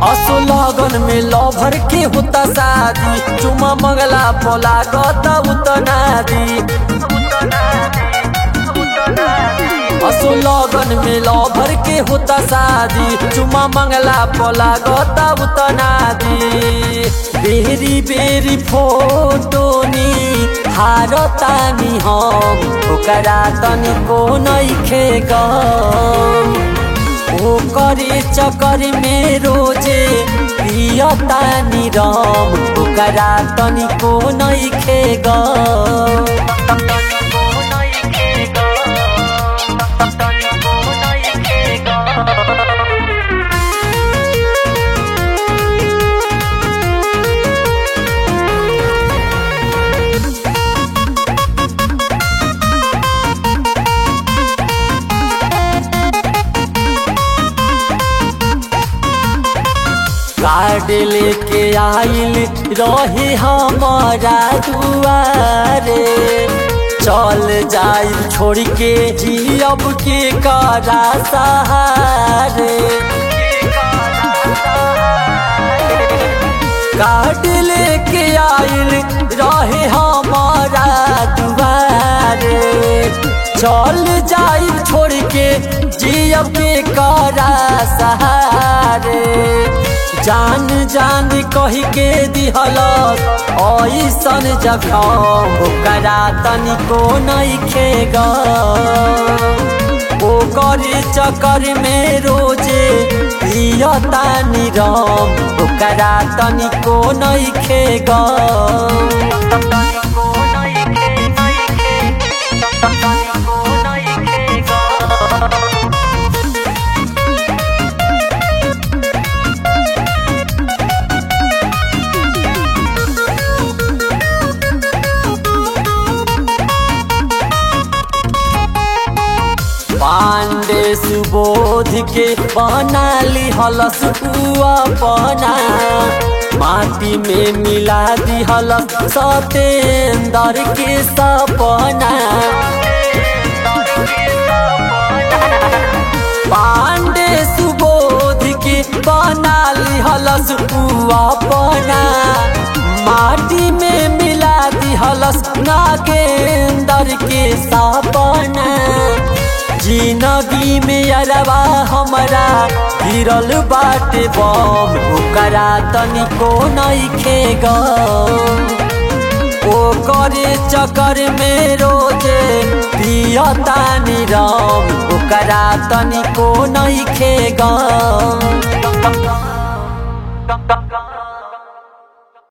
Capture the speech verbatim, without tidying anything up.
असो लगन में लभर के होता शादी, चुमा मंगला पोला गता उतना दी। असो लगन में लभर के होता शादी, चुमा मंगला पोला गता उतना दी। बेरी बेरी फोटो नी हारतानी हम, ओकरा तनिको नइखे गम। ओ करे चक्कर में रोजे पियतानी राम, ओकरा तनिको नइखे गम। कार्ड लेके आइल रहे हमारा दुआरे, चल जाई छोड़ के जियब के करा सहारे। कार्ड लेके आइल रहे हमारा दुआरे, चल जाई छोड़ के जियब के करा सहारे। जान जान कही के दिहलस ऐसन जखम, ओकरा तनिको नइखे गम। ओकरे चक्कर में रोजे पियतानी राम, ओकरा तनिको नइखे गम। पांडे सुबोध के बना ली हलस अपना, माटी में मिला दी हलस सतेंदर के सपना। पांडे सुबोध के बना ली हलस अपना, माटी में मिला दी हलस नागेंदर के सपना। जिंदगी में अरवा हमरा गिरल बाटे बम, ओकरा तनिको नइखे गम। ओकरे चक्कर में रोजे पियतानी राम, ओकरा तनिको नइखे गम।